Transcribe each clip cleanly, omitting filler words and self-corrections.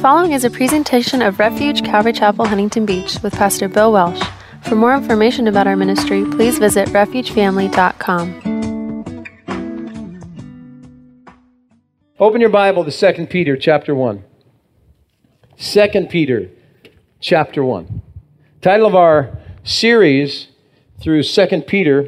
following is a presentation of Refuge Calvary Chapel, Huntington Beach with Pastor Bill Welsh. For more information about our ministry, please visit refugefamily.com. Open your Bible to 2 Peter chapter 1. 2 Peter chapter 1. Title of our series through 2 Peter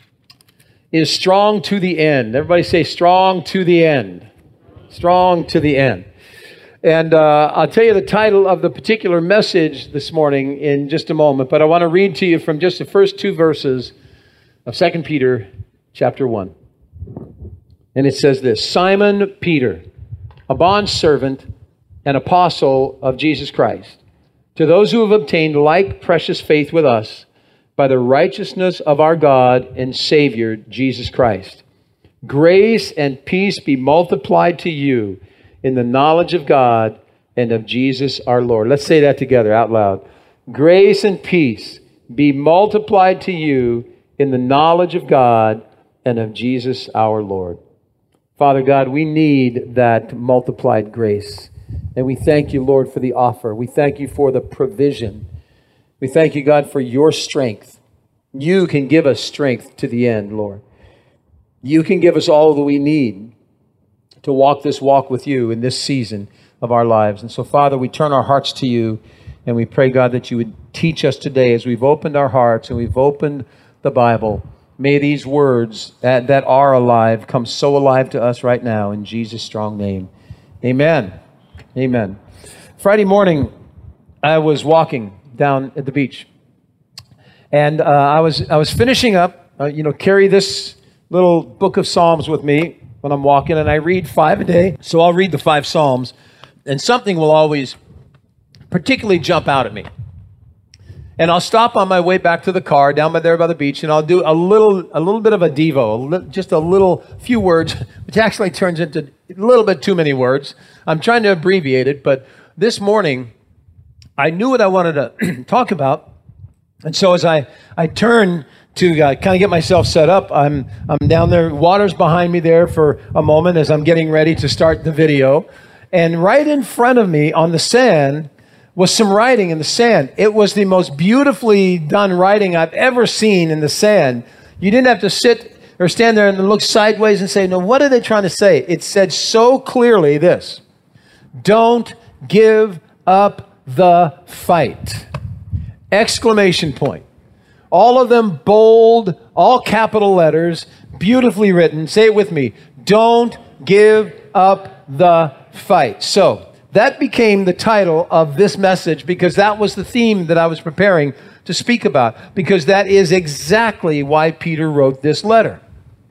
is Strong to the End. Everybody say strong to the end. Strong to the end. And I'll tell you the title of the particular message this morning in just a moment, but I want to read to you from just the first two verses of 2 Peter chapter 1. And it says this: Simon Peter, a bondservant and apostle of Jesus Christ, to those who have obtained like precious faith with us by the righteousness of our God and Savior, Jesus Christ. Grace and peace be multiplied to you in the knowledge of God and of Jesus our Lord. Let's say that together out loud. Grace and peace be multiplied to you in the knowledge of God and of Jesus our Lord. Father God, we need that multiplied grace. And we thank you, Lord, for the offer. We thank you for the provision. We thank you, God, for your strength. You can give us strength to the end, Lord. You can give us all that we need to walk this walk with you in this season of our lives. And so, Father, we turn our hearts to you, and we pray, God, that you would teach us today as we've opened our hearts and we've opened the Bible. May these words that are alive come so alive to us right now in Jesus' strong name. Amen. Amen. Friday morning, I was walking down at the beach, and I was finishing up, carry this little book of Psalms with me when I'm walking, and I read 5 a day. So I'll read the 5 Psalms, and something will always particularly jump out at me. And I'll stop on my way back to the car down there by the beach, and I'll do a little bit of a devo, just a little few words, which actually turns into a little bit too many words. I'm trying to abbreviate it, but this morning I knew what I wanted to talk about, and so as I turn to kind of get myself set up, I'm down there. Water's behind me there for a moment as I'm getting ready to start the video, and right in front of me on the sand was some writing in the sand. It was the most beautifully done writing I've ever seen in the sand. You didn't have to sit or stand there and look sideways and say, no, what are they trying to say? It said so clearly this: don't give up the fight! Exclamation point. All of them bold, all capital letters, beautifully written. Say it with me. Don't give up the fight. So that became the title of this message, because that was the theme that I was preparing to speak about, because that is exactly why Peter wrote this letter.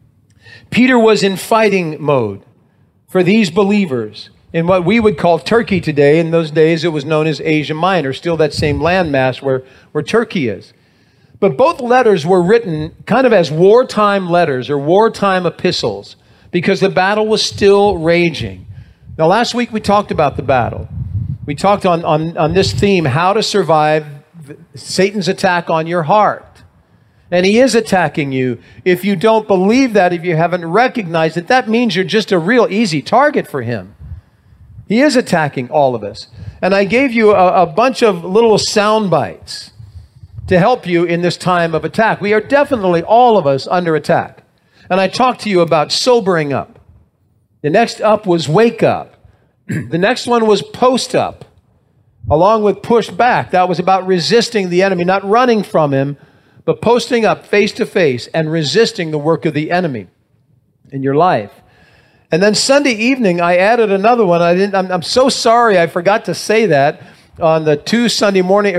Peter was in fighting mode for these believers in what we would call Turkey today. In those days, it was known as Asia Minor, still that same landmass where Turkey is. But both letters were written kind of as wartime letters or wartime epistles, because the battle was still raging. Now, last week we talked about the battle. We talked on this theme, how to survive Satan's attack on your heart. And he is attacking you. If you don't believe that, if you haven't recognized it, that means you're just a real easy target for him. He is attacking all of us. And I gave you a bunch of little sound bites to help you in this time of attack. We are definitely, all of us, under attack. And I talked to you about sobering up. The next up was wake up. The next one was post up, along with push back. That was about resisting the enemy, not running from him, but posting up face to face and resisting the work of the enemy in your life. And then Sunday evening, I added another one. I'm so sorry I forgot to say that on the two Sunday morning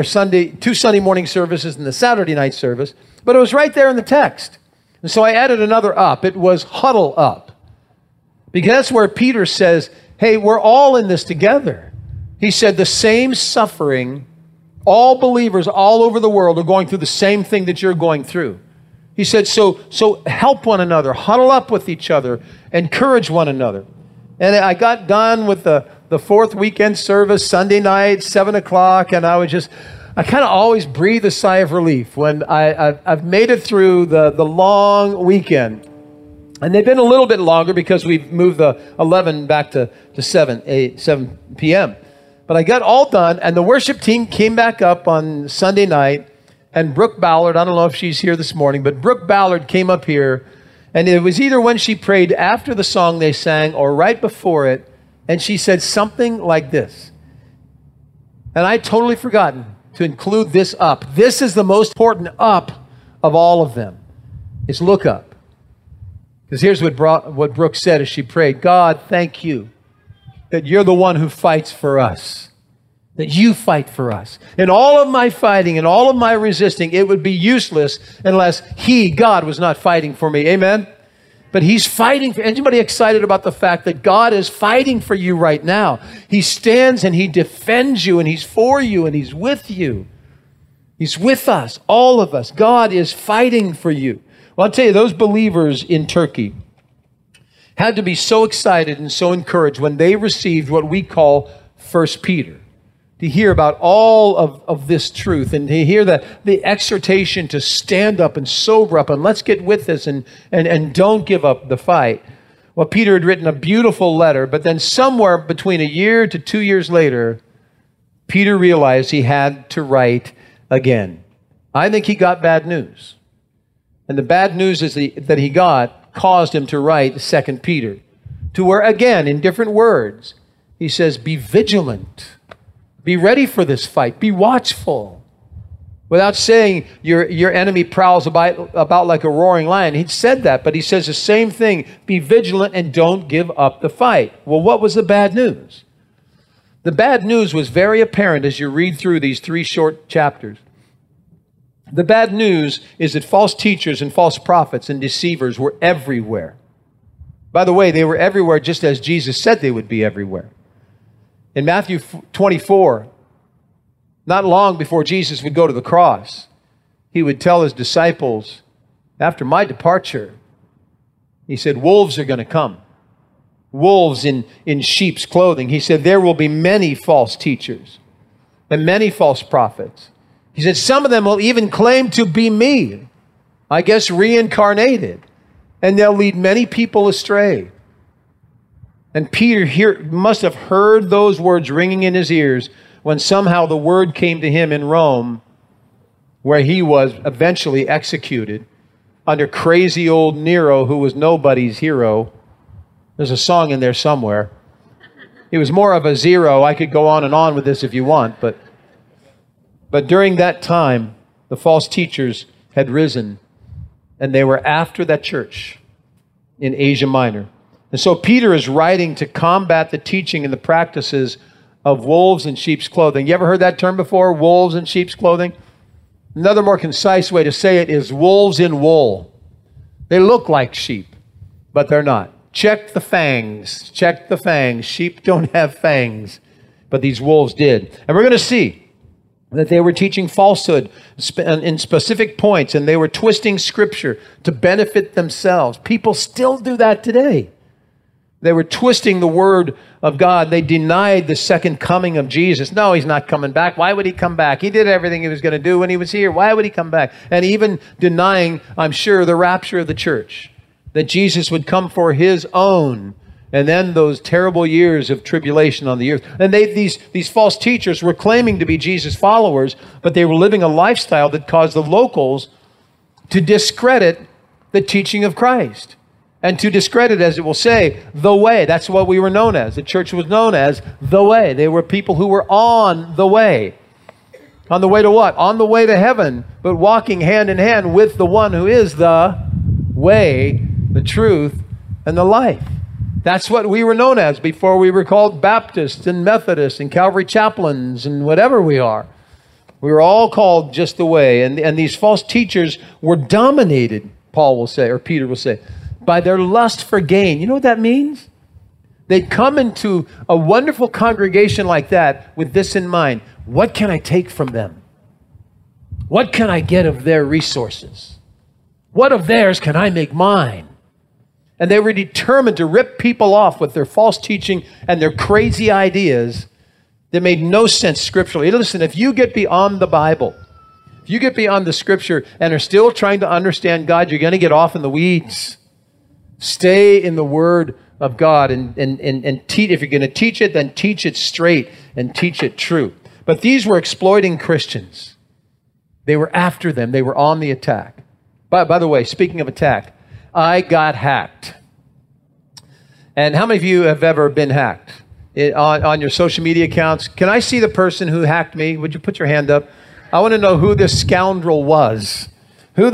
services and the Saturday night service, but it was right there in the text. And so I added another up. It was huddle up, because that's where Peter says, hey, we're all in this together. He said the same suffering, all believers all over the world are going through the same thing that you're going through. He said, so help one another, huddle up with each other, encourage one another. And I got done with the fourth weekend service, Sunday night, 7 o'clock, and I kind of always breathe a sigh of relief when I've made it through the long weekend. And they've been a little bit longer because we've moved the 11 back to 7 p.m. But I got all done, and the worship team came back up on Sunday night, and Brooke Ballard, I don't know if she's here this morning, but Brooke Ballard came up here, and it was either when she prayed after the song they sang or right before it, and she said something like this. And I'd totally forgotten to include this up. This is the most important up of all of them, is look up. Because here's what Brooke said as she prayed. God, thank you that you're the one who fights for us, that you fight for us. In all of my fighting and all of my resisting, it would be useless unless God, was not fighting for me. Amen? But he's fighting for anybody excited about the fact that God is fighting for you right now. He stands and he defends you and he's for you and he's with you. He's with us, all of us. God is fighting for you. Well, I'll tell you, those believers in Turkey had to be so excited and so encouraged when they received what we call 1 Peter, to hear about all of this truth and to hear the exhortation to stand up and sober up and let's get with this and don't give up the fight. Well, Peter had written a beautiful letter, but then somewhere between a year to 2 years later, Peter realized he had to write again. I think he got bad news. And the bad news that he got caused him to write 2 Peter, to where, again, in different words, he says, be vigilant. Be ready for this fight. Be watchful. Without saying your enemy prowls about like a roaring lion. He said that, but he says the same thing. Be vigilant and don't give up the fight. Well, what was the bad news? The bad news was very apparent as you read through these 3 short chapters. The bad news is that false teachers and false prophets and deceivers were everywhere. By the way, they were everywhere just as Jesus said they would be everywhere. In Matthew 24, not long before Jesus would go to the cross, he would tell his disciples, after my departure, he said, wolves are going to come. Wolves in sheep's clothing. He said, there will be many false teachers and many false prophets. He said, some of them will even claim to be me, I guess reincarnated, and they'll lead many people astray. And Peter must have heard those words ringing in his ears when somehow the word came to him in Rome, where he was eventually executed under crazy old Nero, who was nobody's hero. There's a song in there somewhere. He was more of a zero. I could go on and on with this if you want, but during that time, the false teachers had risen, and they were after that church in Asia Minor. And so Peter is writing to combat the teaching and the practices of wolves in sheep's clothing. You ever heard that term before, wolves in sheep's clothing? Another more concise way to say it is wolves in wool. They look like sheep, but they're not. Check the fangs. Check the fangs. Sheep don't have fangs, but these wolves did. And we're going to see that they were teaching falsehood in specific points, and they were twisting Scripture to benefit themselves. People still do that today. They were twisting the Word of God. They denied the second coming of Jesus. No, he's not coming back. Why would he come back? He did everything he was going to do when he was here. Why would he come back? And even denying, I'm sure, the rapture of the church, that Jesus would come for his own, and then those terrible years of tribulation on the earth. And these false teachers were claiming to be Jesus followers, but they were living a lifestyle that caused the locals to discredit the teaching of Christ. And to discredit, as it will say, the way. That's what we were known as. The church was known as the way. They were people who were on the way. On the way to what? On the way to heaven, but walking hand in hand with the one who is the way, the truth, and the life. That's what we were known as before we were called Baptists and Methodists and Calvary Chaplains and whatever we are. We were all called just the way. And these false teachers were dominated, Paul will say, or Peter will say, by their lust for gain. You know what that means? They'd come into a wonderful congregation like that with this in mind. What can I take from them? What can I get of their resources? What of theirs can I make mine? And they were determined to rip people off with their false teaching and their crazy ideas that made no sense scripturally. Listen, if you get beyond the Bible, if you get beyond the Scripture and are still trying to understand God, you're going to get off in the weeds. Stay in the Word of God and teach. If you're going to teach it, then teach it straight and teach it true. But these were exploiting Christians. They were after them. They were on the attack. By the way, speaking of attack, I got hacked. And how many of you have ever been hacked on your social media accounts? Can I see the person who hacked me? Would you put your hand up? I want to know who this scoundrel was. I'm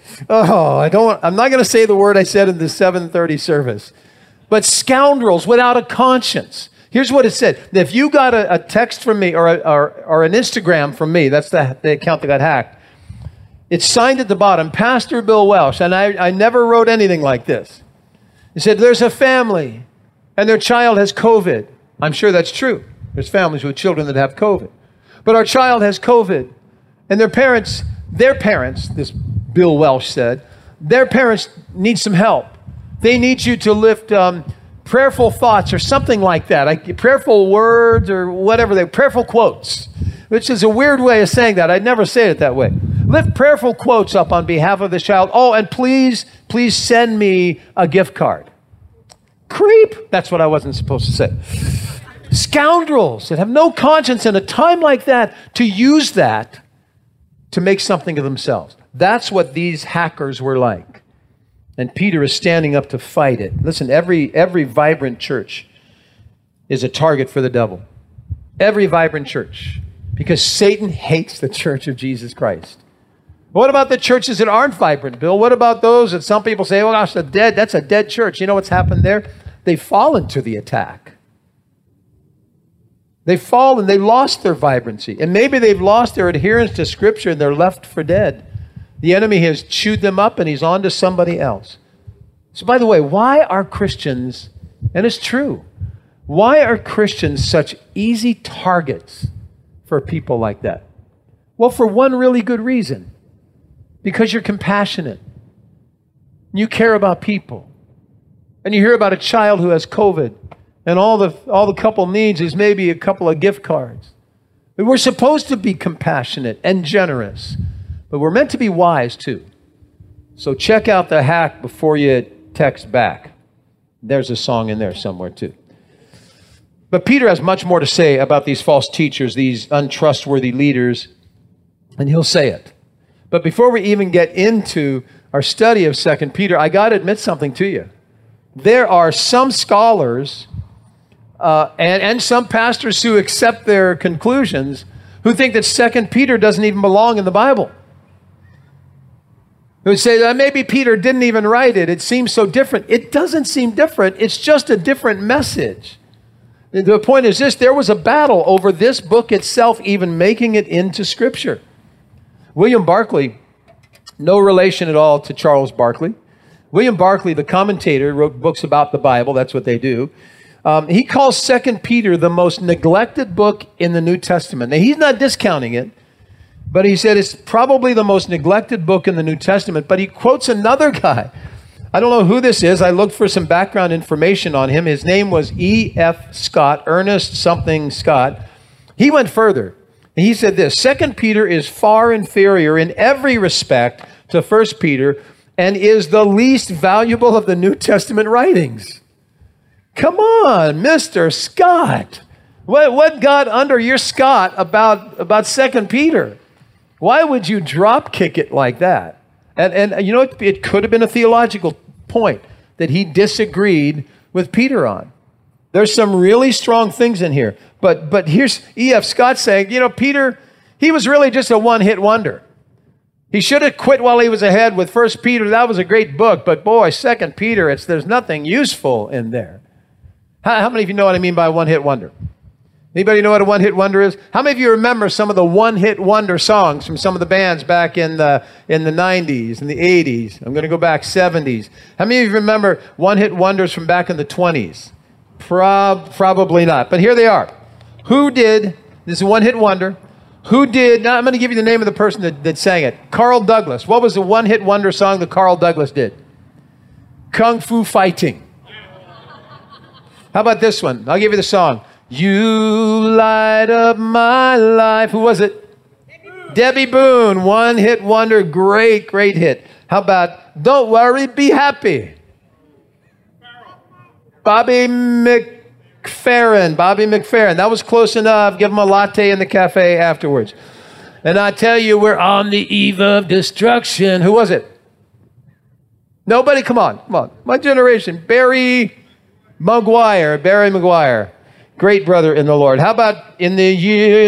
not going to say the word I said in the 7:30 service. But scoundrels without a conscience. Here's what it said. If you got a text from me or an Instagram from me, that's the account that got hacked. It's signed at the bottom, Pastor Bill Welsh. And I never wrote anything like this. It said, there's a family and their child has COVID. I'm sure that's true. There's families with children that have COVID. But our child has COVID. And their parents, this Bill Welsh said, their parents need some help. They need you to lift prayerful thoughts or something like that. Prayerful words or whatever, prayerful quotes, which is a weird way of saying that. I'd never say it that way. Lift prayerful quotes up on behalf of this child. Oh, and please send me a gift card. Creep. That's what I wasn't supposed to say. Scoundrels that have no conscience in a time like that to use that to make something of themselves. That's what these hackers were like. And Peter is standing up to fight it. Listen, every vibrant church is a target for the devil. Every vibrant church. Because Satan hates the church of Jesus Christ. What about the churches that aren't vibrant, Bill? What about those that some people say, oh gosh, that's a dead church. You know what's happened there? They've fallen to the attack. They've fallen, they lost their vibrancy. And maybe they've lost their adherence to Scripture and they're left for dead. The enemy has chewed them up and he's on to somebody else. So by the way, why are Christians, and it's true, why are Christians such easy targets for people like that? Well, for one really good reason. Because you're compassionate. You care about people. And you hear about a child who has COVID and all the couple needs is maybe a couple of gift cards. But we're supposed to be compassionate and generous. But we're meant to be wise too. So check out the hack before you text back. There's a song in there somewhere too. But Peter has much more to say about these false teachers, these untrustworthy leaders, and he'll say it. But before we even get into our study of 2 Peter, I got to admit something to you. There are some scholars and some pastors who accept their conclusions who think that 2 Peter doesn't even belong in the Bible. Who would say that maybe Peter didn't even write it. It seems so different. It doesn't seem different. It's just a different message. The point is this, there was a battle over this book itself even making it into Scripture. William Barclay, no relation at all to Charles Barkley. William Barclay, the commentator, wrote books about the Bible. That's what they do. He calls 2 Peter the most neglected book in the New Testament. Now, he's not discounting it, but he said it's probably the most neglected book in the New Testament. But he quotes another guy. I don't know who this is. I looked for some background information on him. His name was E.F. Scott, Ernest something Scott. He went further. He said this, 2 Peter is far inferior in every respect to 1 Peter and is the least valuable of the New Testament writings. Come on, Mr. Scott. What got under your Scott about 2 Peter? Why would you drop kick it like that? And you know, it could have been a theological point that he disagreed with Peter on. There's some really strong things in here. But here's E.F. Scott saying, you know, Peter, he was really just a one-hit wonder. He should have quit while he was ahead with 1 Peter. That was a great book. But boy, 2 Peter, there's nothing useful in there. How many of you know what I mean by one-hit wonder? Anybody know what a one-hit wonder is? How many of you remember some of the one-hit wonder songs from some of the bands back in the 90s and the 80s? I'm going to go back 70s. How many of you remember one-hit wonders from back in the 20s? Probably not. But here they are. This is a one-hit wonder. Now I'm going to give you the name of the person that sang it. Carl Douglas. What was the one-hit wonder song that Carl Douglas did? Kung Fu Fighting. How about this one? I'll give you the song. You light up my life. Who was it? Debbie Boone. One-hit wonder. Great hit. How about Don't Worry, Be Happy? Bobby McFerrin. Bobby McFerrin. That was close enough. Give him a latte in the cafe afterwards. And I tell you, we're on the eve of destruction. Who was it? Nobody? Come on. My generation. Barry Maguire. Great brother in the Lord. How about in the year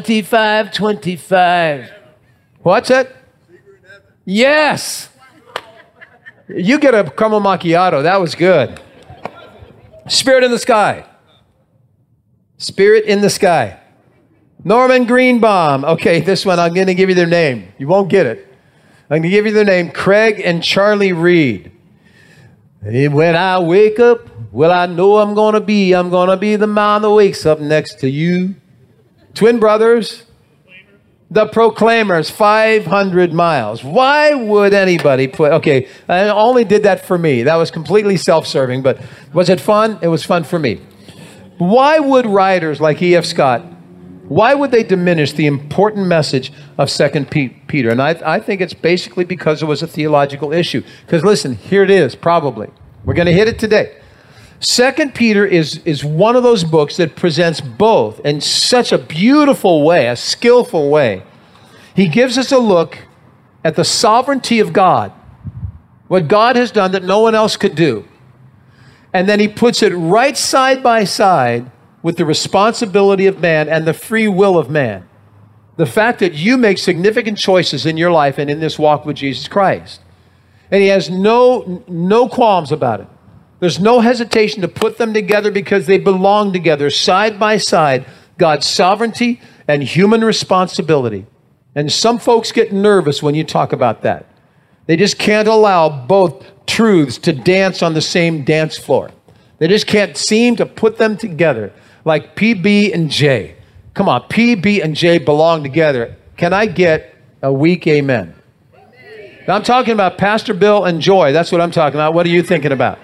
2525? What's that? Yes. You get a caramel macchiato. That was good. Spirit in the Sky. Spirit in the Sky. Norman Greenbaum. Okay, this one, I'm going to give you their name. You won't get it. I'm going to give you their name. Craig and Charlie Reed. When I wake up, well, I know I'm going to be the man that wakes up next to you. Twin brothers. The Proclaimers, 500 miles. Why would anybody put, okay, I only did that for me. That was completely self-serving, but was it fun? It was fun for me. Why would writers like E.F. Scott, why would they diminish the important message of 2 Peter? And I think it's basically because it was a theological issue. Because listen, here it is, probably. We're going to hit it today. 2 Peter is one of those books that presents both in such a beautiful way, a skillful way. He gives us a look at the sovereignty of God, what God has done that no one else could do. And then he puts it right side by side with the responsibility of man and the free will of man. The fact that you make significant choices in your life and in this walk with Jesus Christ. And he has no qualms about it. There's no hesitation to put them together because they belong together side by side, God's sovereignty and human responsibility. And some folks get nervous when you talk about that. They just can't allow both truths to dance on the same dance floor. They just can't seem to put them together like PB and J. Come on, PB and J belong together. Can I get a weak amen? Now, I'm talking about Pastor Bill and Joy. That's what I'm talking about. What are you thinking about?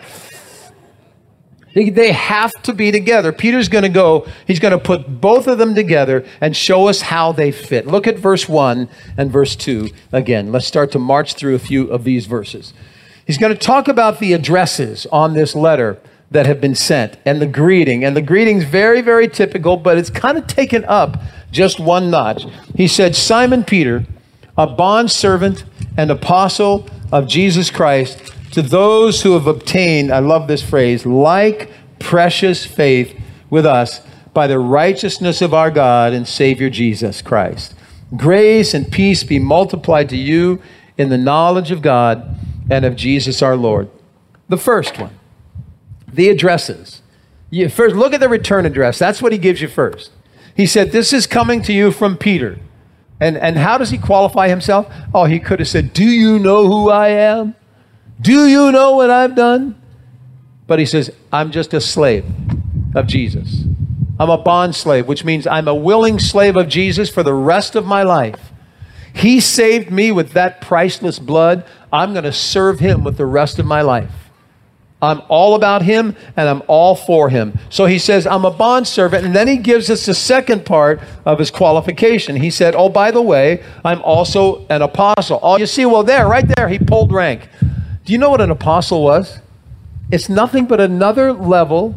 They have to be together. Peter's going to go, he's going to put both of them together and show us how they fit. Look at verse 1 and verse 2 again. Let's start to march through a few of these verses. He's going to talk about the addresses on this letter that have been sent and the greeting. And the greeting's very, very typical, but it's kind of taken up just one notch. He said, Simon Peter, a bondservant and apostle of Jesus Christ, to those who have obtained, I love this phrase, like precious faith with us by the righteousness of our God and Savior Jesus Christ. Grace and peace be multiplied to you in the knowledge of God and of Jesus our Lord. The first one, the addresses. You first look at the return address. That's what he gives you first. He said, this is coming to you from Peter. And how does he qualify himself? Oh, he could have said, do you know who I am? Do you know what I've done? But he says, I'm just a slave of Jesus. I'm a bond slave, which means I'm a willing slave of Jesus for the rest of my life. He saved me with that priceless blood. I'm going to serve him with the rest of my life. I'm all about him and I'm all for him. So he says, I'm a bondservant. And then he gives us the second part of his qualification. He said, oh, by the way, I'm also an apostle. Oh, you see, well, right there, he pulled rank. Do you know what an apostle was? It's nothing but another level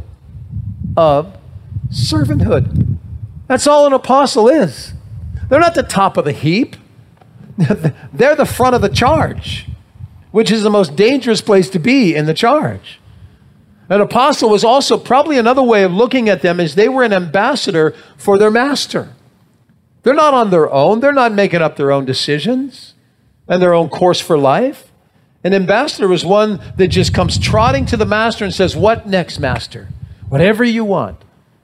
of servanthood. That's all an apostle is. They're not the top of the heap. They're the front of the charge, which is the most dangerous place to be in the charge. An apostle was also probably another way of looking at them is they were an ambassador for their master. They're not on their own. They're not making up their own decisions and their own course for life. An ambassador is one that just comes trotting to the master and says, what next, master? Whatever you want.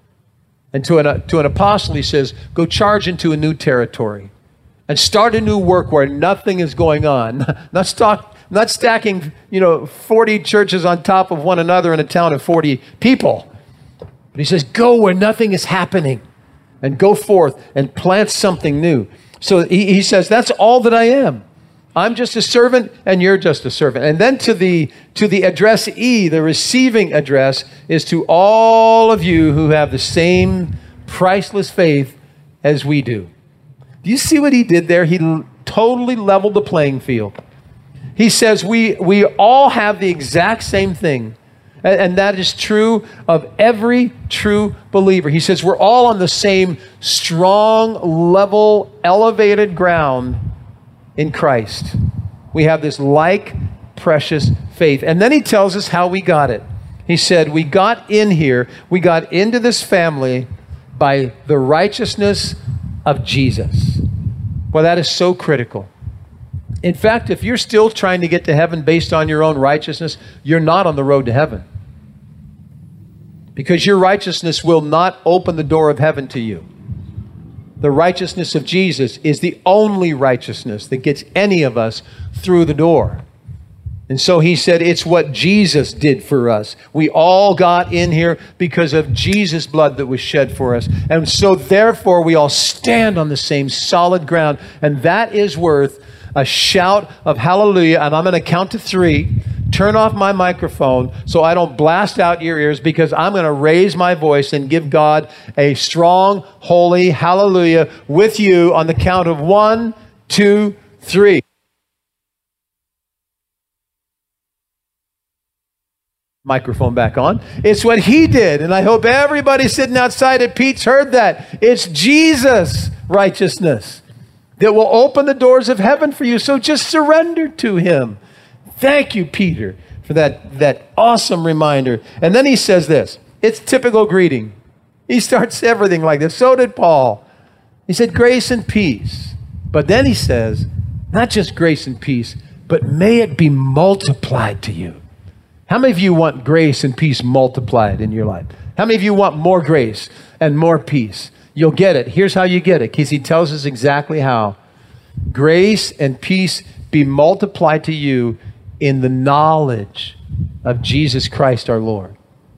And to an apostle, he says, go charge into a new territory and start a new work where nothing is going on. Not stacking, 40 churches on top of one another in a town of 40 people. But he says, go where nothing is happening and go forth and plant something new. So he says, that's all that I am. I'm just a servant and you're just a servant. And then to the addressee, the receiving address is to all of you who have the same priceless faith as we do. Do you see what he did there? He totally leveled the playing field. He says we all have the exact same thing. And that is true of every true believer. He says we're all on the same strong, level, elevated ground in Christ. We have this like precious faith. And then he tells us how we got it. He said we got in here, we got into this family by the righteousness of Jesus. Well, that is so critical. In fact, if you're still trying to get to heaven based on your own righteousness, you're not on the road to heaven. Because your righteousness will not open the door of heaven to you. The righteousness of Jesus is the only righteousness that gets any of us through the door. And so he said it's what Jesus did for us. We all got in here because of Jesus' blood that was shed for us. And so therefore we all stand on the same solid ground. And that is worth a shout of hallelujah. And I'm going to count to 3. Turn off my microphone so I don't blast out your ears, because I'm going to raise my voice and give God a strong, holy hallelujah with you on the count of 1, 2, 3. Microphone back on. It's what he did. And I hope everybody sitting outside at Pete's heard that. It's Jesus' righteousness that will open the doors of heaven for you. So just surrender to him. Thank you, Peter, for that awesome reminder. And then he says this. It's typical greeting. He starts everything like this. So did Paul. He said, grace and peace. But then he says, not just grace and peace, but may it be multiplied to you. How many of you want grace and peace multiplied in your life? How many of you want more grace and more peace? You'll get it. Here's how you get it, because he tells us exactly how. Grace and peace be multiplied to you in the knowledge of Jesus Christ our Lord.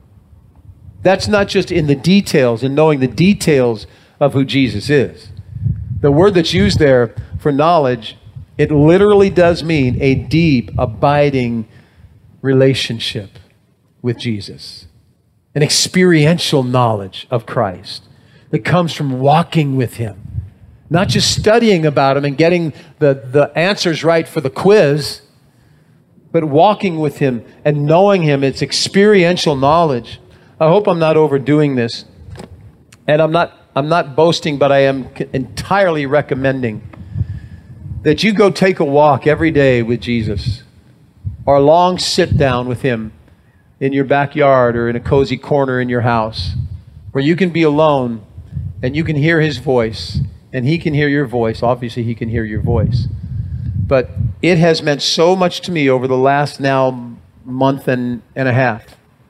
That's not just in the details and knowing the details of who Jesus is. The word that's used there for knowledge, it literally does mean a deep, abiding relationship with Jesus. An experiential knowledge of Christ that comes from walking with him. Not just studying about him and getting the answers right for the quiz, but walking with him and knowing him. It's experiential knowledge. I hope I'm not overdoing this. And I'm not boasting, but I am entirely recommending that you go take a walk every day with Jesus, or a long sit down with him in your backyard or in a cozy corner in your house, where you can be alone and you can hear his voice and he can hear your voice. Obviously, he can hear your voice. But it has meant so much to me over the last now month and a half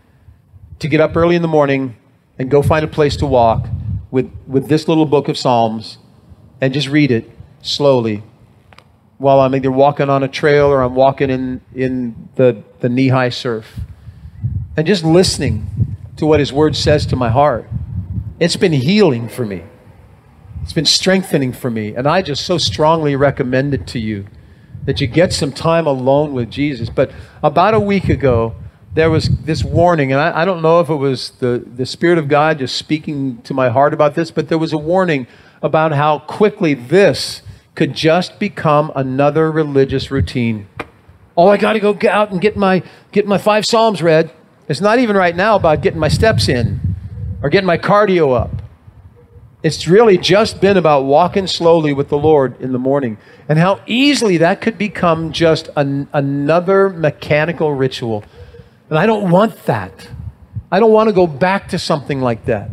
to get up early in the morning and go find a place to walk with this little book of Psalms and just read it slowly while I'm either walking on a trail or I'm walking in the knee-high surf. And just listening to what his word says to my heart. It's been healing for me. It's been strengthening for me. And I just so strongly recommend it to you that you get some time alone with Jesus. But about a week ago, there was this warning, and I don't know if it was the Spirit of God just speaking to my heart about this, but there was a warning about how quickly this could just become another religious routine. Oh, I got to go out and get my 5 Psalms read. It's not even right now about getting my steps in or getting my cardio up. It's really just been about walking slowly with the Lord in the morning, and how easily that could become just another mechanical ritual. And I don't want that. I don't want to go back to something like that.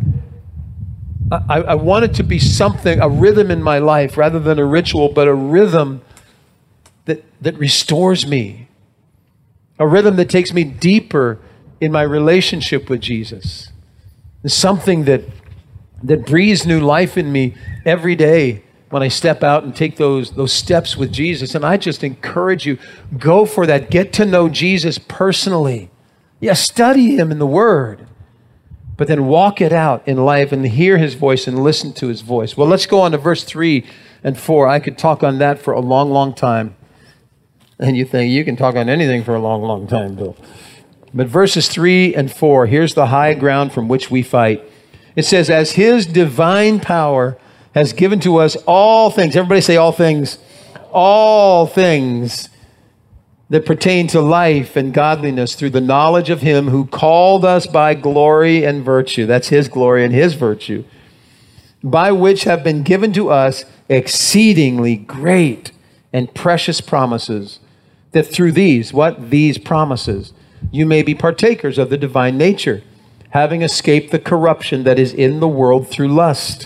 I want it to be something, a rhythm in my life rather than a ritual, but a rhythm that restores me. A rhythm that takes me deeper in my relationship with Jesus. It's something that breathes new life in me every day when I step out and take those steps with Jesus. And I just encourage you, go for that. Get to know Jesus personally. Yeah, study him in the Word. But then walk it out in life and hear his voice and listen to his voice. Well, let's go on to verse 3 and 4. I could talk on that for a long, long time. And you think you can talk on anything for a long, long time, Bill. But verses 3 and 4, here's the high ground from which we fight. It says, as his divine power has given to us all things. Everybody say all things. All things that pertain to life and godliness through the knowledge of him who called us by glory and virtue. That's his glory and his virtue, by which have been given to us exceedingly great and precious promises, that through these, what? These promises, you may be partakers of the divine nature, having escaped the corruption that is in the world through lust.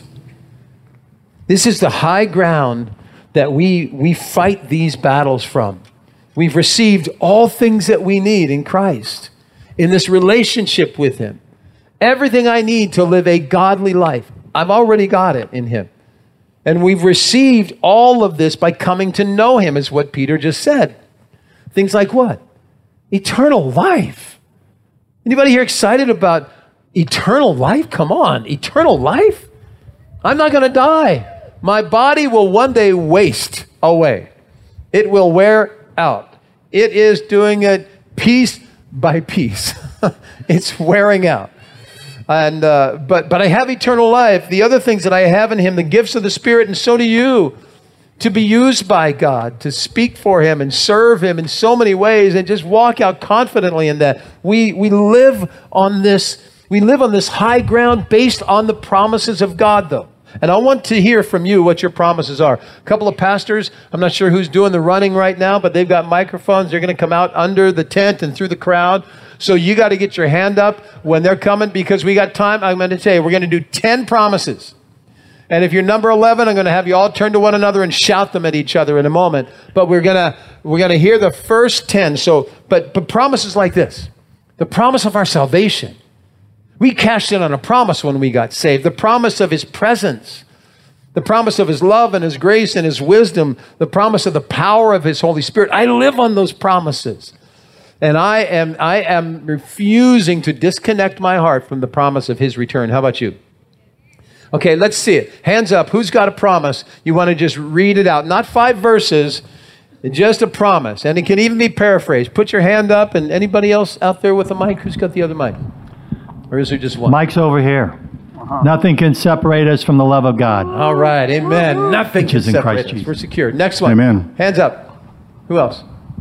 This is the high ground that we fight these battles from. We've received all things that we need in Christ, in this relationship with him. Everything I need to live a godly life, I've already got it in him. And we've received all of this by coming to know him, is what Peter just said. Things like what? Eternal life. Anybody here excited about eternal life? Come on, eternal life? I'm not going to die. My body will one day waste away. It will wear out. It is doing it piece by piece. It's wearing out. And but I have eternal life. The other things that I have in him, the gifts of the Spirit, and so do you, to be used by God, to speak for him and serve him in so many ways, and just walk out confidently in that. We live on this. We live on this high ground based on the promises of God, though. And I want to hear from you what your promises are. A couple of pastors, I'm not sure who's doing the running right now, but they've got microphones. They're going to come out under the tent and through the crowd. So you got to get your hand up when they're coming, because we got time. I'm going to tell you, we're going to do 10 promises. And if you're number 11, I'm going to have you all turn to one another and shout them at each other in a moment. But we're going to hear the first 10. So, but promises like this, the promise of our salvation. We cashed in on a promise when we got saved. The promise of his presence. The promise of his love and his grace and his wisdom. The promise of the power of his Holy Spirit. I live on those promises. And I am refusing to disconnect my heart from the promise of his return. How about you? Okay, let's see it. Hands up. Who's got a promise? You want to just read it out. Not 5 verses, just a promise. And it can even be paraphrased. Put your hand up. And anybody else out there with a mic? Who's got the other mic? Or is there just one? Mike's over here. Nothing can separate us from the love of God. All right, amen. Nothing can separate us. We're secure. Next one. Amen. Hands up. Who else?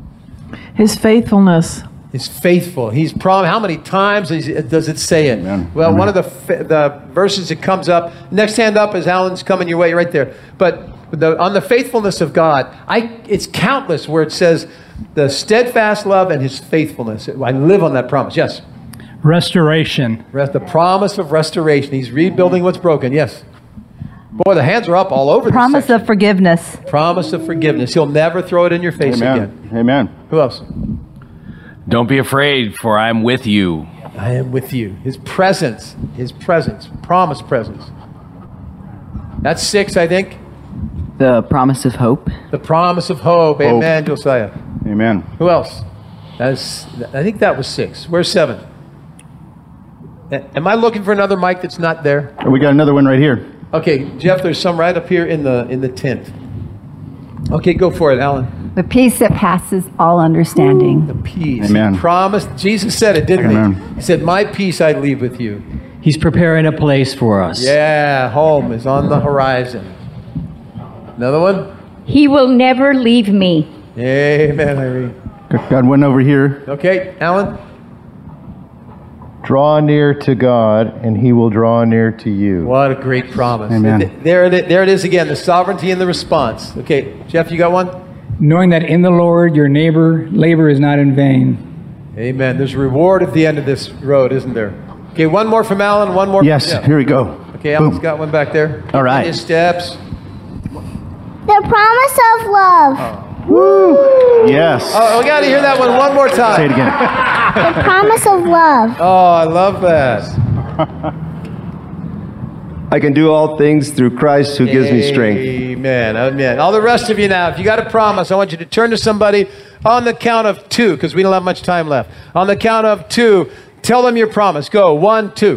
His faithfulness. He's faithful. He's how many times does it say it? Amen. Well, Amen. one of the verses that comes up, next hand up as Alan's coming your way right there. But on the faithfulness of God, it's countless where it says the steadfast love and his faithfulness. I live on that promise. Yes. Restoration. The promise of restoration. He's rebuilding what's broken. Yes. Boy, the hands are up all over. Promise of forgiveness. Promise of forgiveness. He'll never throw it in your face again. Amen. Who else? Don't be afraid, for I am with you. I am with you. His presence. Promised presence. That's 6, I think. The promise of hope. The promise of hope. Amen, Josiah. Amen. Who else? I think that was 6. Where's 7? Am I looking for another mic that's not there? We got another one right here. Okay, Jeff, there's some right up here in the tent. Okay, go for it, Alan. The peace that passes all understanding. The peace. Amen. He promised. Jesus said it, didn't Amen. he? He said, my peace I leave with you. He's preparing a place for us. Yeah, home is on the horizon. Another one? He will never leave me. Amen, Irene. Got one over here. Okay, Alan? Draw near to God, and he will draw near to you. What a great promise. Amen. There it is again, the sovereignty and the response. Okay, Jeff, you got one? Knowing that in the Lord your labor is not in vain. Amen. There's a reward at the end of this road, isn't there? Okay, one more from Alan, one more Yes, from Jeff. here we go. Okay, Alan's Boom. got one back there. All right. His steps. The promise of love. Woo! Yes. Oh, we got to hear that one more time. Say it again. The promise of love. Oh, I love that. I can do all things through Christ who gives me strength. Amen. Amen. All the rest of you now, if you got a promise, I want you to turn to somebody on the count of 2, because we don't have much time left. On the count of 2, tell them your promise. Go. 1, 2.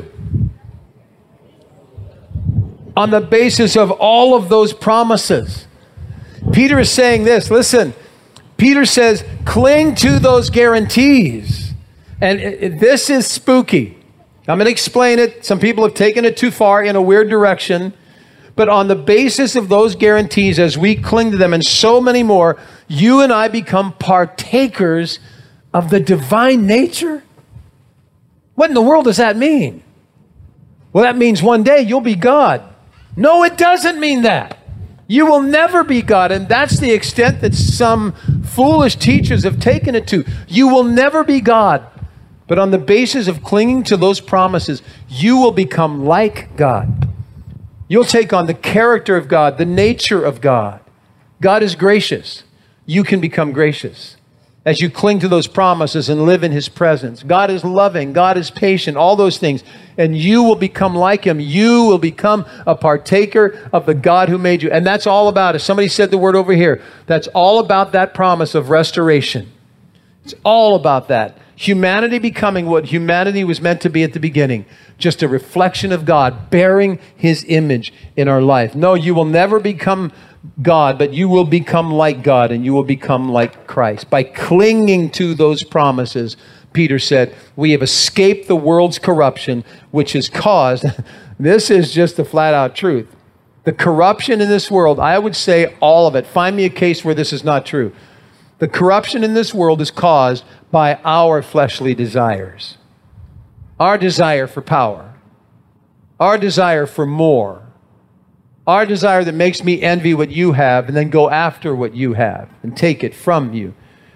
On the basis of all of those promises, Peter is saying this. Listen, Peter says, cling to those guarantees. And this is spooky. I'm going to explain it. Some people have taken it too far in a weird direction. But on the basis of those guarantees, as we cling to them and so many more, you and I become partakers of the divine nature. What in the world does that mean? Well, that means one day you'll be God. No, it doesn't mean that. You will never be God, and that's the extent that some foolish teachers have taken it to. You will never be God. But on the basis of clinging to those promises, you will become like God. You'll take on the character of God, the nature of God. God is gracious. You can become gracious as you cling to those promises and live in His presence. God is loving. God is patient. All those things. And you will become like Him. You will become a partaker of the God who made you. And that's all about it. Somebody said the word over here. That's all about that promise of restoration. It's all about that. Humanity becoming what humanity was meant to be at the beginning. Just a reflection of God, bearing His image in our life. No, you will never become God, but you will become like God, and you will become like Christ. By clinging to those promises, Peter said, we have escaped the world's corruption, which has caused, this is just the flat out truth. The corruption in this world, I would say all of it. Find me a case where this is not true. The corruption in this world is caused by our fleshly desires. Our desire for power. Our desire for more. Our desire that makes me envy what you have and then go after what you have and take it from you.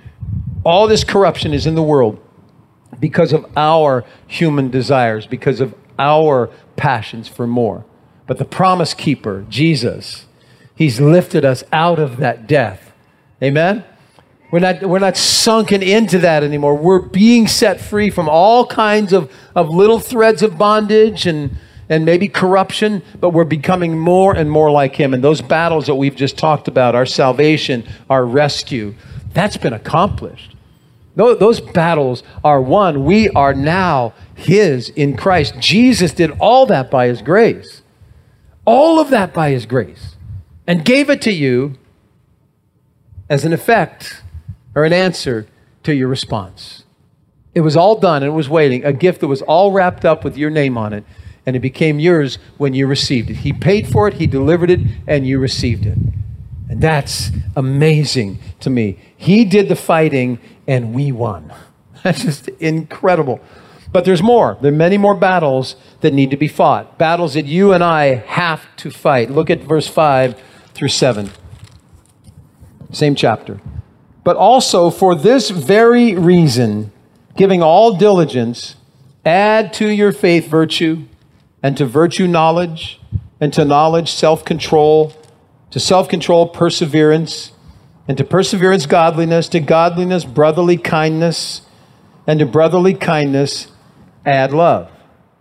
All this corruption is in the world because of our human desires, because of our passions for more. But the promise keeper, Jesus, He's lifted us out of that death. Amen? We're not sunken into that anymore. We're being set free from all kinds of little threads of bondage and maybe corruption, but we're becoming more and more like Him. And those battles that we've just talked about, our salvation, our rescue, that's been accomplished. Those battles are won. We are now His in Christ. Jesus did all that by His grace. All of that by His grace. And gave it to you as an effect or an answer to your response. It was all done and it was waiting. A gift that was all wrapped up with your name on it. And it became yours when you received it. He paid for it, He delivered it, and you received it. And that's amazing to me. He did the fighting and we won. That's just incredible. But there's more. There are many more battles that need to be fought. Battles that you and I have to fight. Look at verse 5 through 7. Same chapter. But also for this very reason, giving all diligence, add to your faith virtue, and to virtue knowledge, and to knowledge self-control, to self-control perseverance, and to perseverance godliness, to godliness brotherly kindness, and to brotherly kindness add love.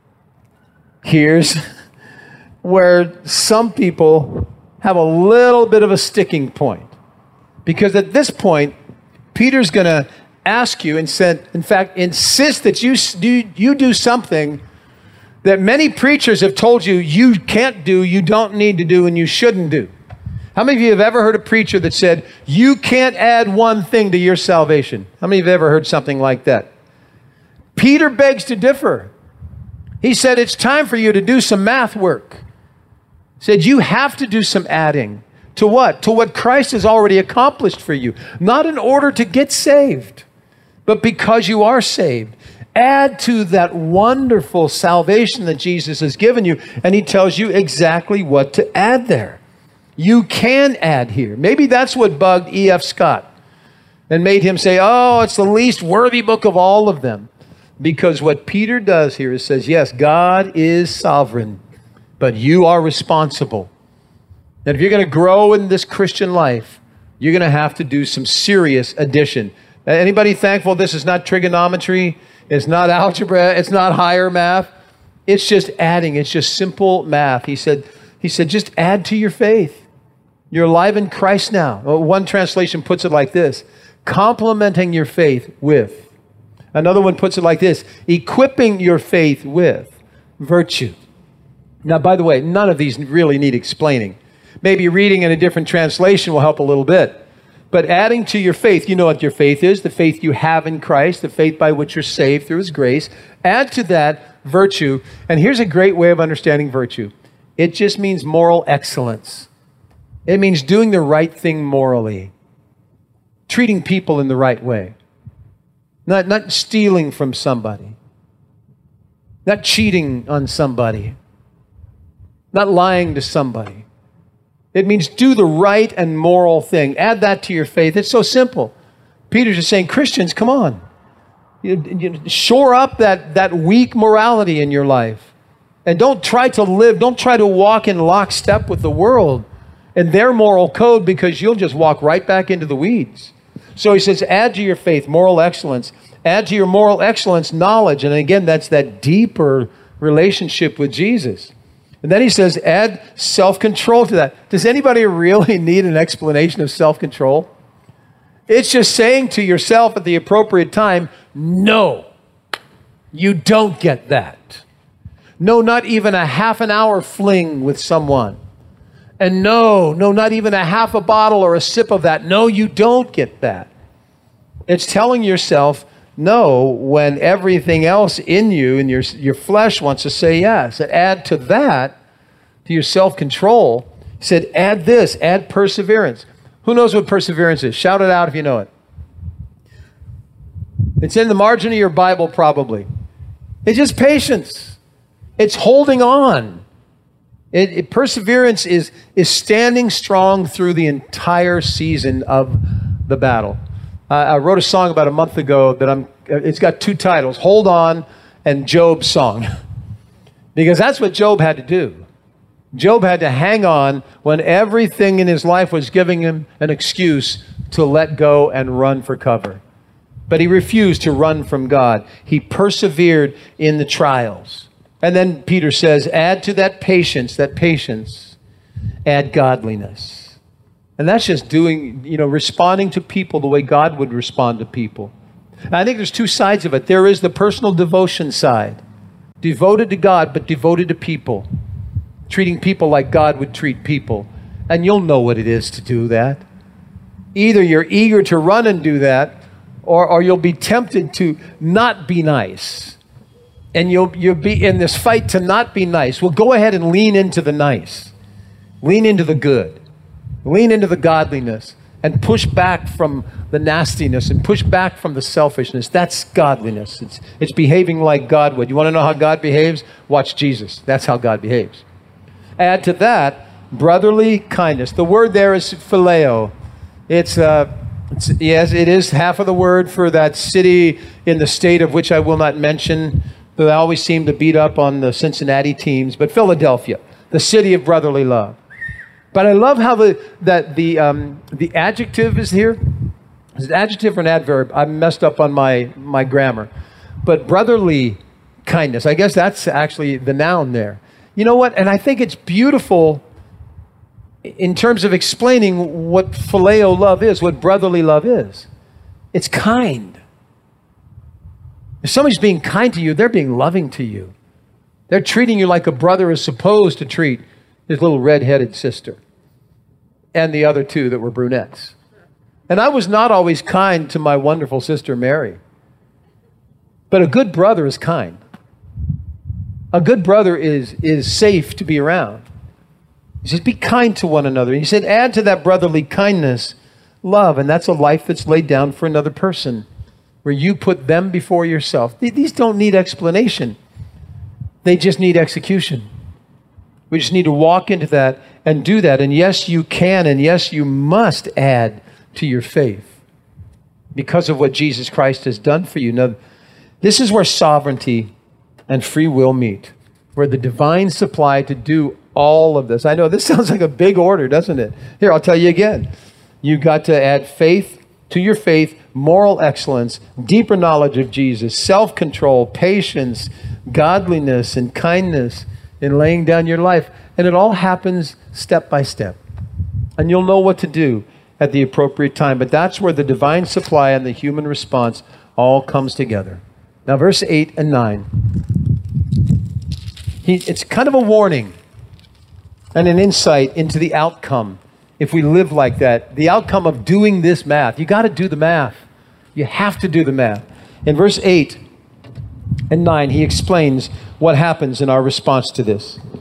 Here's where some people have a little bit of a sticking point. Because at this point, Peter's going to ask you, and said, in fact, insist that you do something that many preachers have told you you can't do, you don't need to do, and you shouldn't do. How many of you have ever heard a preacher that said, you can't add one thing to your salvation? How many of you have ever heard something like that? Peter begs to differ. He said, it's time for you to do some math work. He said, you have to do some adding. To what? To what Christ has already accomplished for you. Not in order to get saved, but because you are saved. Add to that wonderful salvation that Jesus has given you, and He tells you exactly what to add there. You can add here. Maybe that's what bugged E.F. Scott and made him say, oh, it's the least worthy book of all of them. Because what Peter does here is says, yes, God is sovereign, but you are responsible. And if you're going to grow in this Christian life, you're going to have to do some serious addition. Anybody thankful this is not trigonometry? It's not algebra. It's not higher math. It's just adding. It's just simple math. He said, just add to your faith. You're alive in Christ now. One translation puts it like this: complementing your faith with. Another one puts it like this: equipping your faith with virtue. Now, by the way, none of these really need explaining. Maybe reading in a different translation will help a little bit. But adding to your faith, you know what your faith is, the faith you have in Christ, the faith by which you're saved through His grace. Add to that virtue, and here's a great way of understanding virtue. It just means moral excellence. It means doing the right thing morally, treating people in the right way, not stealing from somebody, not cheating on somebody, not lying to somebody. It means do the right and moral thing. Add that to your faith. It's so simple. Peter's just saying, Christians, come on. You shore up that weak morality in your life. And don't try to walk in lockstep with the world and their moral code, because you'll just walk right back into the weeds. So he says, add to your faith moral excellence. Add to your moral excellence knowledge. And again, that's that deeper relationship with Jesus. And then he says, add self-control to that. Does anybody really need an explanation of self-control? It's just saying to yourself at the appropriate time, no, you don't get that. No, not even a half an hour fling with someone. And no, not even a half a bottle or a sip of that. No, you don't get that. It's telling yourself no when everything else in you and your flesh wants to say yes. And add to that, to your self-control, he said, add this, add perseverance. Who knows what perseverance is? Shout it out if you know it. It's in the margin of your Bible probably. It's just patience. It's holding on. Perseverance is standing strong through the entire season of the battle. I wrote a song about a month ago that it's got two titles, Hold On and Job's Song. Because that's what Job had to do. Job had to hang on when everything in his life was giving him an excuse to let go and run for cover. But he refused to run from God. He persevered in the trials. And then Peter says, add to that patience, add godliness. And that's just responding to people the way God would respond to people. And I think there's two sides of it. There is the personal devotion side, devoted to God, but devoted to people, treating people like God would treat people. And you'll know what it is to do that. Either you're eager to run and do that, or you'll be tempted to not be nice. And you'll be in this fight to not be nice. Well, go ahead and lean into the nice. Lean into the good. Lean into the godliness. And push back from the nastiness and push back from the selfishness. That's godliness. It's behaving like God would. You want to know how God behaves? Watch Jesus. That's how God behaves. Add to that brotherly kindness. The word there is phileo. Yes, it is half of the word for that city in the state of which I will not mention. They always seem to beat up on the Cincinnati teams, but Philadelphia, the city of brotherly love. But I love how the adjective is here. Is it adjective or an adverb? I messed up on my grammar. But brotherly kindness, I guess that's actually the noun there. You know what? And I think it's beautiful in terms of explaining what phileo love is, what brotherly love is. It's kind. If somebody's being kind to you, they're being loving to you. They're treating you like a brother is supposed to treat his little red-headed sister and the other two that were brunettes. And I was not always kind to my wonderful sister Mary. But a good brother is kind. A good brother is safe to be around. He says, be kind to one another. He said, add to that brotherly kindness love. And that's a life that's laid down for another person, where you put them before yourself. These don't need explanation. They just need execution. We just need to walk into that and do that. And yes, you can, and yes, you must add to your faith because of what Jesus Christ has done for you. Now, this is where sovereignty and free will meet, where the divine supply to do all of this. I know this sounds like a big order, doesn't it? Here, I'll tell you again. You've got to add faith to your faith, moral excellence, deeper knowledge of Jesus, self-control, patience, godliness, and kindness in laying down your life. And it all happens step by step. And you'll know what to do at the appropriate time. But that's where the divine supply and the human response all comes together. Now, verse 8 and 9. It's kind of a warning and an insight into the outcome. If we live like that, the outcome of doing this math, you got to do the math. You have to do the math. In verse 8 and 9, he explains what happens in our response to this.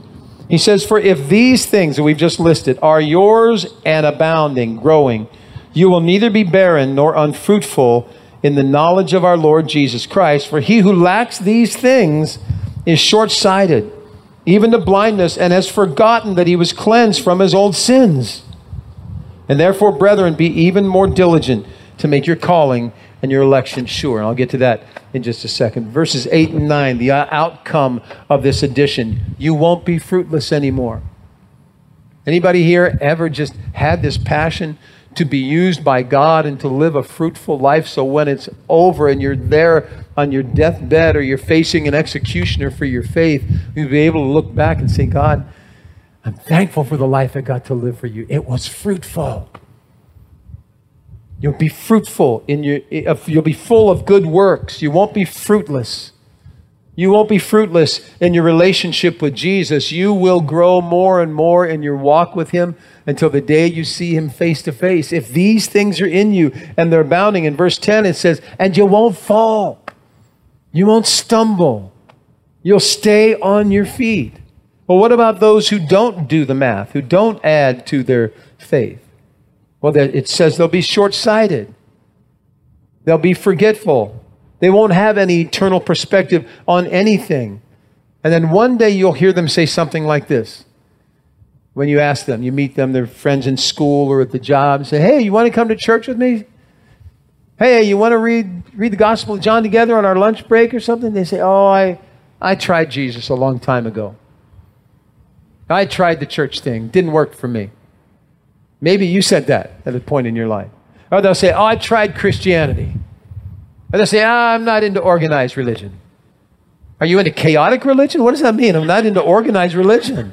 He says, for if these things that we've just listed are yours and abounding, growing, you will neither be barren nor unfruitful in the knowledge of our Lord Jesus Christ. For he who lacks these things is short-sighted, even to blindness, and has forgotten that he was cleansed from his old sins. And therefore, brethren, be even more diligent to make your calling and your election sure. And I'll get to that in just a second. Verses 8 and 9, the outcome of this addition. You won't be fruitless anymore. Anybody here ever just had this passion to be used by God and to live a fruitful life, so when it's over and you're there on your deathbed or you're facing an executioner for your faith, you'll be able to look back and say, God, I'm thankful for the life I got to live for you. It was fruitful. You'll be fruitful you'll be full of good works. You won't be fruitless. You won't be fruitless in your relationship with Jesus. You will grow more and more in your walk with him until the day you see him face to face. If these things are in you and they're abounding, in verse 10 it says, and you won't fall. You won't stumble. You'll stay on your feet. Well, what about those who don't do the math, who don't add to their faith? Well, it says they'll be short-sighted. They'll be forgetful. They won't have any eternal perspective on anything. And then one day you'll hear them say something like this. When you ask them, you meet them, they're friends in school or at the job, and say, hey, you want to come to church with me? Hey, you want to read the Gospel of John together on our lunch break or something? They say, oh, I tried Jesus a long time ago. I tried the church thing. Didn't work for me. Maybe you said that at a point in your life. Or they'll say, oh, I tried Christianity. Or they'll say, I'm not into organized religion. Are you into chaotic religion? What does that mean? I'm not into organized religion.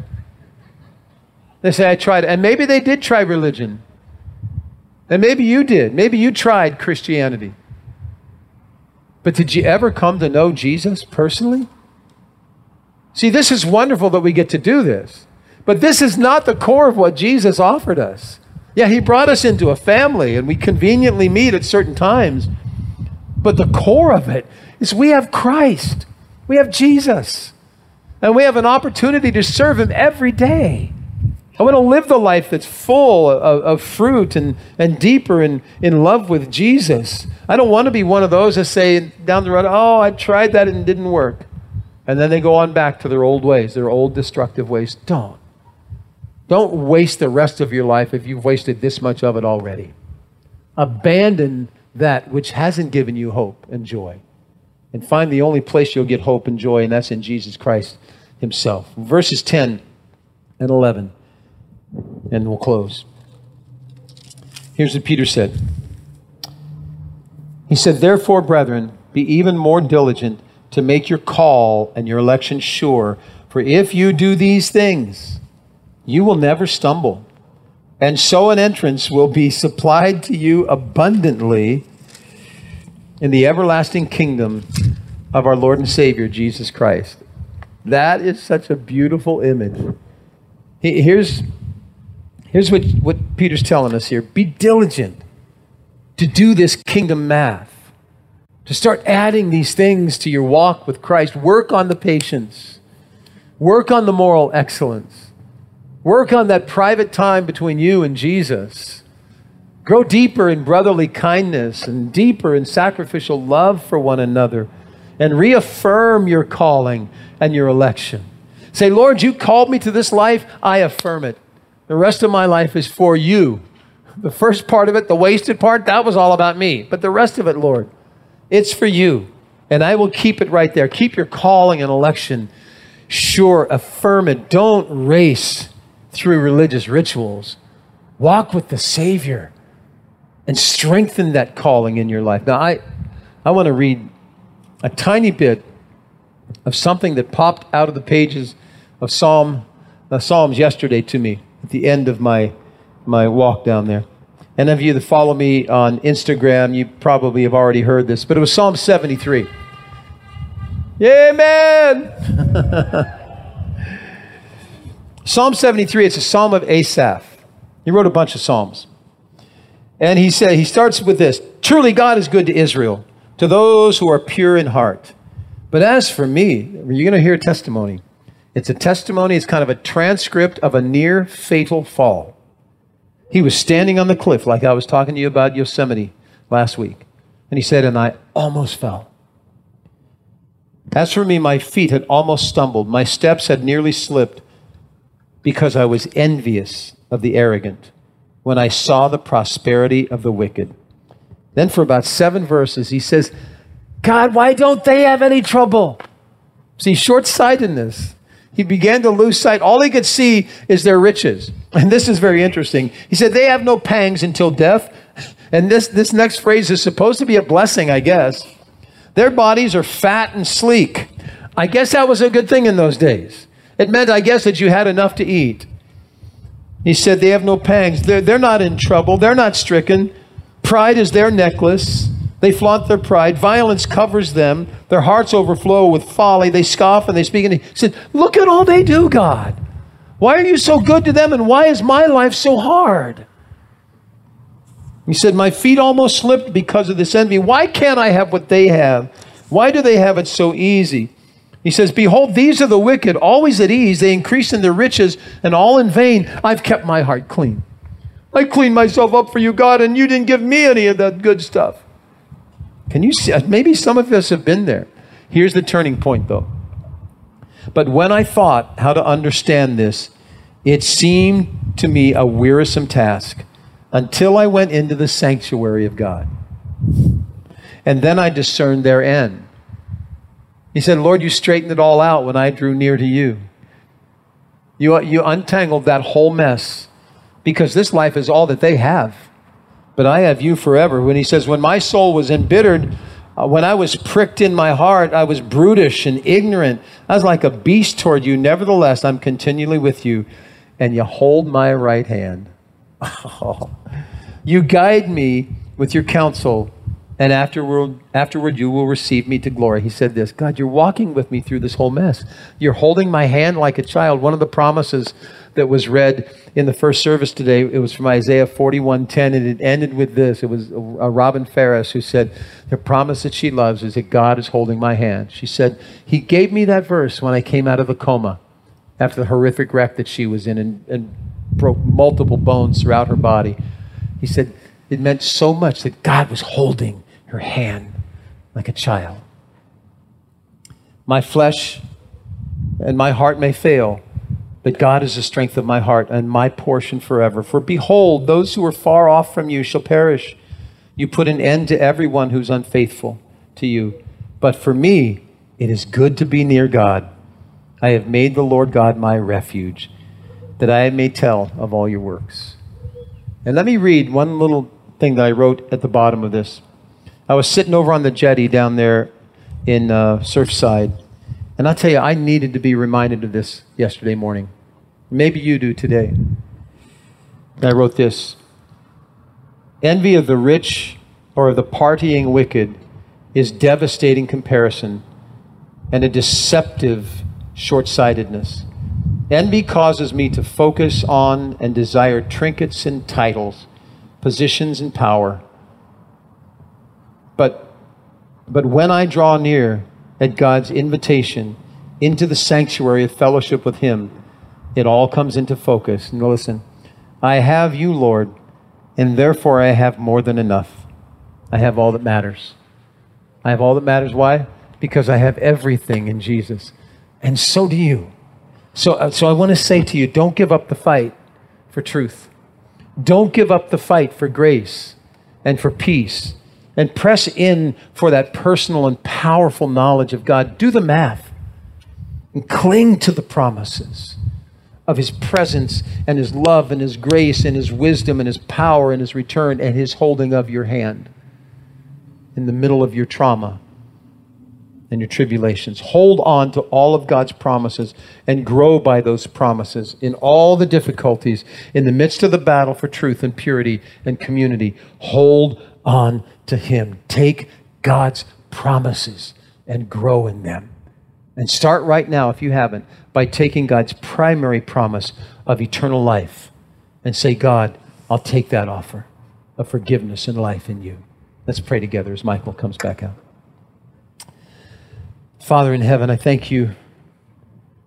They say, I tried. And maybe they did try religion. And maybe you did. Maybe you tried Christianity. But did you ever come to know Jesus personally? See, this is wonderful that we get to do this. But this is not the core of what Jesus offered us. Yeah, he brought us into a family and we conveniently meet at certain times. But the core of it is we have Christ. We have Jesus. And we have an opportunity to serve him every day. I want to live the life that's full of fruit and deeper in love with Jesus. I don't want to be one of those that say down the road, oh, I tried that and it didn't work. And then they go on back to their old ways, their old destructive ways. Don't waste the rest of your life if you've wasted this much of it already. Abandon that which hasn't given you hope and joy. And find the only place you'll get hope and joy, and that's in Jesus Christ himself. Verses 10 and 11. And we'll close. Here's what Peter said. He said, therefore, brethren, be even more diligent to make your call and your election sure. For if you do these things, you will never stumble. And so an entrance will be supplied to you abundantly in the everlasting kingdom of our Lord and Savior, Jesus Christ. That is such a beautiful image. Here's what Peter's telling us here. Be diligent to do this kingdom math, to start adding these things to your walk with Christ. Work on the patience. Work on the moral excellence. Work on that private time between you and Jesus. Grow deeper in brotherly kindness and deeper in sacrificial love for one another. And reaffirm your calling and your election. Say, Lord, you called me to this life. I affirm it. The rest of my life is for you. The first part of it, the wasted part, that was all about me. But the rest of it, Lord, it's for you. And I will keep it right there. Keep your calling and election sure. Affirm it. Don't race through religious rituals. Walk with the Savior and strengthen that calling in your life. Now, I want to read a tiny bit of something that popped out of the pages of Psalms yesterday to me at the end of my walk down there. And of you that follow me on Instagram, you probably have already heard this, but it was Psalm 73. Amen! Psalm 73, it's a psalm of Asaph. He wrote a bunch of psalms. And he starts with this: truly God is good to Israel, to those who are pure in heart. But as for me, you're going to hear a testimony. It's a testimony. It's kind of a transcript of a near fatal fall. He was standing on the cliff like I was talking to you about Yosemite last week. And he said, and I almost fell. As for me, my feet had almost stumbled. My steps had nearly slipped because I was envious of the arrogant when I saw the prosperity of the wicked. Then for about 7 verses, he says, God, why don't they have any trouble? See, short-sightedness. He began to lose sight. All he could see is their riches. And this is very interesting. He said, they have no pangs until death. And this next phrase is supposed to be a blessing, I guess. Their bodies are fat and sleek. I guess that was a good thing in those days. It meant, I guess, that you had enough to eat. He said they have no pangs. They're not in trouble. They're not stricken. Pride is their necklace. They flaunt their pride. Violence covers them. Their hearts overflow with folly. They scoff and they speak. And he said, look at all they do, God. Why are you so good to them? And why is my life so hard? He said, my feet almost slipped because of this envy. Why can't I have what they have? Why do they have it so easy? He says, behold, these are the wicked, always at ease. They increase in their riches, and all in vain. I've kept my heart clean. I cleaned myself up for you, God, and you didn't give me any of that good stuff. Can you see? Maybe some of us have been there. Here's the turning point, though. But when I thought how to understand this, it seemed to me a wearisome task until I went into the sanctuary of God. And then I discerned their end. He said, Lord, you straightened it all out when I drew near to you. You untangled that whole mess because this life is all that they have. But I have you forever. When he says, when my soul was embittered, when I was pricked in my heart, I was brutish and ignorant. I was like a beast toward you. Nevertheless, I'm continually with you, and you hold my right hand. Oh. You guide me with your counsel, and afterward you will receive me to glory. He said this, God, you're walking with me through this whole mess. You're holding my hand like a child. One of the promises that was read in the first service today, it was from Isaiah 41:10, and it ended with this. It was Robin Ferris who said, the promise that she loves is that God is holding my hand. She said, he gave me that verse when I came out of a coma after the horrific wreck that she was in and broke multiple bones throughout her body. He said, it meant so much that God was holding her hand like a child. My flesh and my heart may fail, but God is the strength of my heart and my portion forever. For behold, those who are far off from you shall perish. You put an end to everyone who's unfaithful to you. But for me, it is good to be near God. I have made the Lord God my refuge, that I may tell of all your works. And let me read one little thing that I wrote at the bottom of this. I was sitting over on the jetty down there in Surfside, and I'll tell you, I needed to be reminded of this yesterday morning. Maybe you do today. I wrote this. Envy of the rich or of the partying wicked is devastating comparison and a deceptive short-sightedness. Envy causes me to focus on and desire trinkets and titles, positions and power. But when I draw near at God's invitation into the sanctuary of fellowship with Him, it all comes into focus. And listen, I have you, Lord, and therefore I have more than enough. I have all that matters. I have all that matters. Why? Because I have everything in Jesus. And so do you. So I want to say to you, don't give up the fight for truth. Don't give up the fight for grace and for peace. And press in for that personal and powerful knowledge of God. Do the math. And cling to the promises of His presence and His love and His grace and His wisdom and His power and His return and His holding of your hand in the middle of your trauma and your tribulations. Hold on to all of God's promises and grow by those promises in all the difficulties, in the midst of the battle for truth and purity and community. Hold on to Him. Take God's promises and grow in them. And start right now, if you haven't, by taking God's primary promise of eternal life and say, God, I'll take that offer of forgiveness and life in you. Let's pray together as Michael comes back out. Father in heaven, I thank you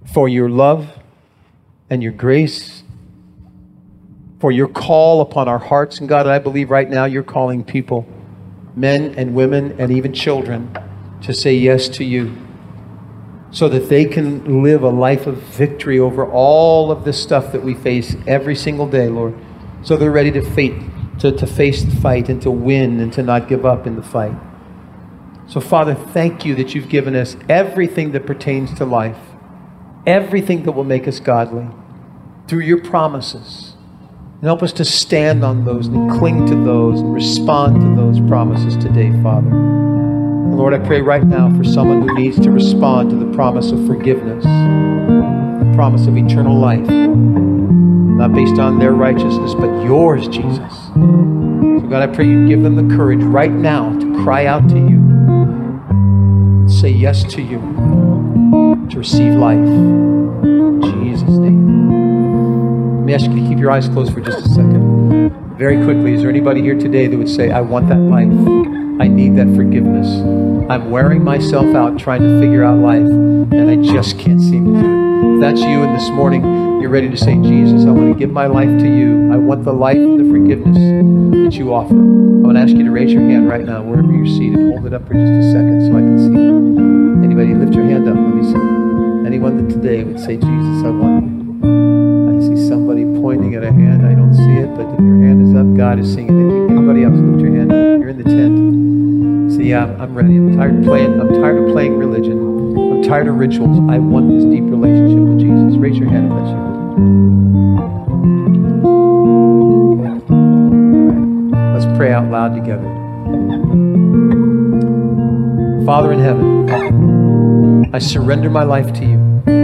for your love and your grace, for your call upon our hearts. And God, I believe right now you're calling people, men and women and even children, to say yes to you so that they can live a life of victory over all of this stuff that we face every single day, Lord. So they're ready to face the fight and to win and to not give up in the fight. So Father, thank you that you've given us everything that pertains to life, everything that will make us godly through your promises. And help us to stand on those and cling to those and respond to those promises today, Father. And Lord, I pray right now for someone who needs to respond to the promise of forgiveness, the promise of eternal life, not based on their righteousness, but yours, Jesus. So God, I pray you give them the courage right now to cry out to you, say yes to you, to receive life. In Jesus' name. Let me ask you to keep your eyes closed for just a second. Very quickly, is there anybody here today that would say, I want that life? I need that forgiveness. I'm wearing myself out trying to figure out life, and I just can't seem to do it. If that's you, and this morning you're ready to say, Jesus, I want to give my life to you. I want the life and the forgiveness that you offer. I want to ask you to raise your hand right now, wherever you're seated. Hold it up for just a second so I can see. Anybody, lift your hand up. Let me see. Anyone that today would say, Jesus, I want you. I see somebody pointing at a hand. I don't see it, but if your hand is up, God is seeing it. Anybody else, lift your hand up. You're in the tent. See, I'm ready. I'm tired of playing religion. I'm tired of rituals. I want this deep relationship with Jesus. Raise your hand if that's you. Right. Let's pray out loud together. Father in heaven, I surrender my life to you.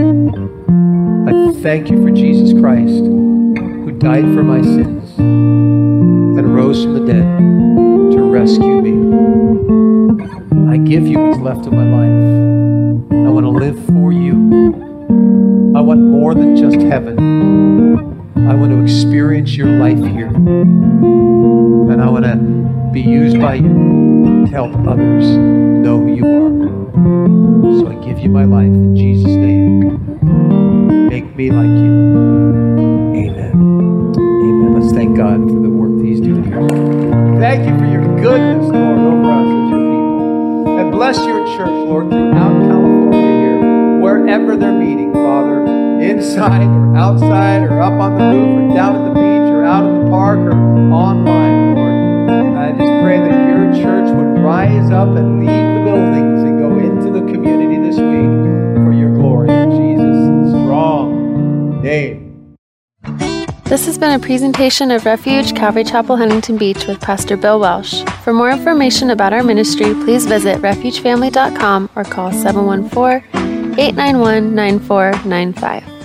I thank you for Jesus Christ, who died for my sins and rose from the dead to rescue me. I give you what's left of my life. I want to live for you. I want more than just heaven. I want to experience your life here. And I want to be used by you to help others know who you are. So I give you my life in Jesus' name. Make me like you. Amen. Amen. Let's thank God for the work that he's doing here. Thank you for your goodness, Lord, over us as your people. And bless your church, Lord, throughout California here, wherever they're meeting, Father, inside or outside or up on the roof or down at the beach or out in the park or online, Lord. I just pray that your church would rise up and leave the buildings and go into the community this week for your glory. In Jesus' strong name. This has been a presentation of Refuge Calvary Chapel, Huntington Beach with Pastor Bill Welsh. For more information about our ministry, please visit refugefamily.com or call 714-891-9495.